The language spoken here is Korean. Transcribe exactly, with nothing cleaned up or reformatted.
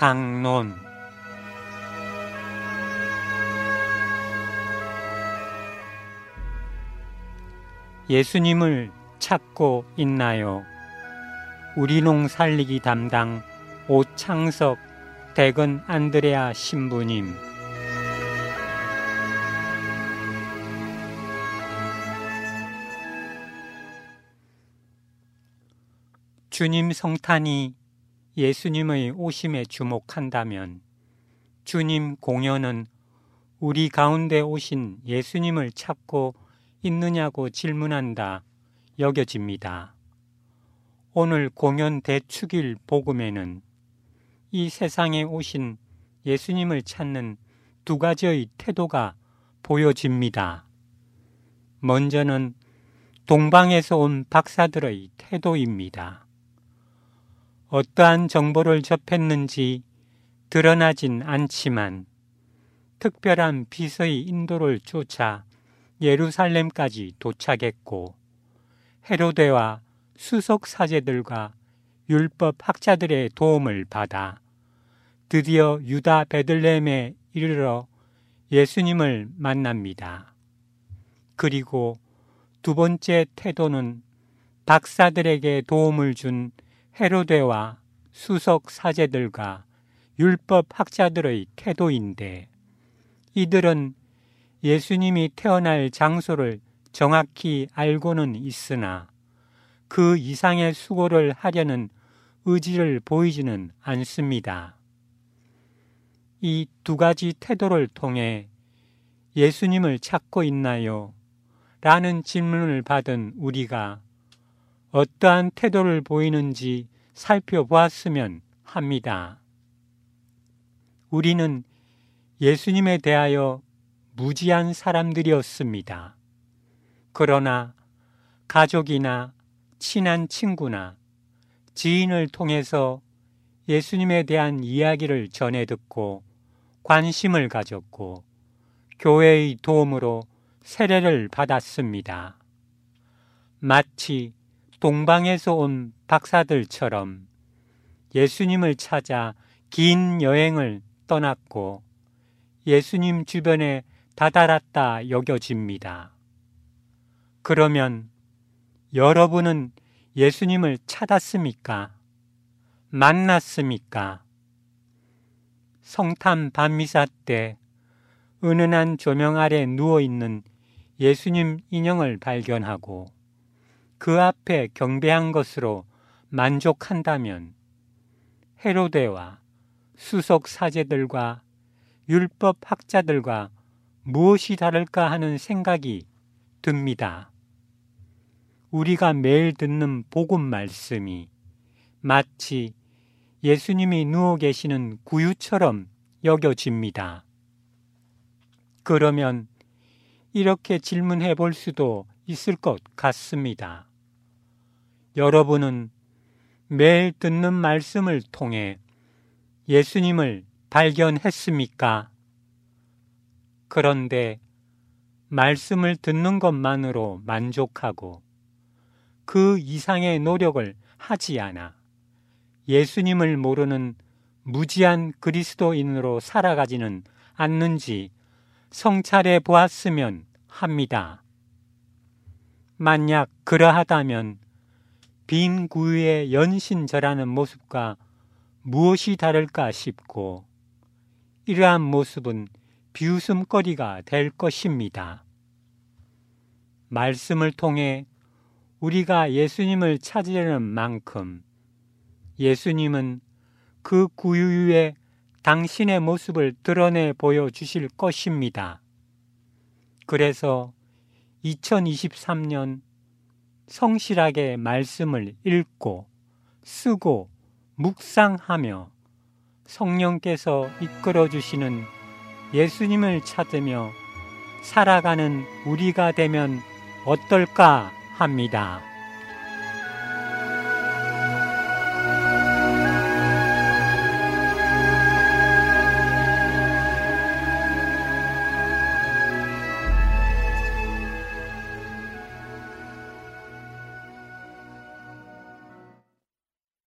강론. 예수님을 찾고 있나요? 우리농 살리기 담당 오창석 대근 안드레아 신부님. 주님 성탄이 예수님의 오심에 주목한다면 주님 공연은 우리 가운데 오신 예수님을 찾고 있느냐고 질문한다 여겨집니다. 오늘 공연 대축일 복음에는 이 세상에 오신 예수님을 찾는 두 가지의 태도가 보여집니다. 먼저는 동방에서 온 박사들의 태도입니다. 어떠한 정보를 접했는지 드러나진 않지만 특별한 비서의 인도를 쫓아 예루살렘까지 도착했고 헤로데와 수석 사제들과 율법 학자들의 도움을 받아 드디어 유다 베들레헴에 이르러 예수님을 만납니다. 그리고 두 번째 태도는 박사들에게 도움을 준 헤로데와 수석 사제들과 율법 학자들의 태도인데 이들은 예수님이 태어날 장소를 정확히 알고는 있으나 그 이상의 수고를 하려는 의지를 보이지는 않습니다. 이 두 가지 태도를 통해 예수님을 찾고 있나요? 라는 질문을 받은 우리가 어떠한 태도를 보이는지 살펴보았으면 합니다. 우리는 예수님에 대하여 무지한 사람들이었습니다. 그러나 가족이나 친한 친구나 지인을 통해서 예수님에 대한 이야기를 전해 듣고 관심을 가졌고 교회의 도움으로 세례를 받았습니다. 마치 동방에서 온 박사들처럼 예수님을 찾아 긴 여행을 떠났고 예수님 주변에 다다랐다 여겨집니다. 그러면 여러분은 예수님을 찾았습니까? 만났습니까? 성탄 밤미사 때 은은한 조명 아래 누워있는 예수님 인형을 발견하고 그 앞에 경배한 것으로 만족한다면 헤로데와 수석 사제들과 율법 학자들과 무엇이 다를까 하는 생각이 듭니다. 우리가 매일 듣는 복음 말씀이 마치 예수님이 누워 계시는 구유처럼 여겨집니다. 그러면 이렇게 질문해 볼 수도 있을 것 같습니다. 여러분은 매일 듣는 말씀을 통해 예수님을 발견했습니까? 그런데 말씀을 듣는 것만으로 만족하고 그 이상의 노력을 하지 않아 예수님을 모르는 무지한 그리스도인으로 살아가지는 않는지 성찰해 보았으면 합니다. 만약 그러하다면 빈 구유에 연신절하는 모습과 무엇이 다를까 싶고 이러한 모습은 비웃음거리가 될 것입니다. 말씀을 통해 우리가 예수님을 찾으려는 만큼 예수님은 그 구유 위에 당신의 모습을 드러내 보여주실 것입니다. 그래서 이천이십삼 년 성실하게 말씀을 읽고 쓰고 묵상하며 성령께서 이끌어주시는 예수님을 찾으며 살아가는 우리가 되면 어떨까 합니다.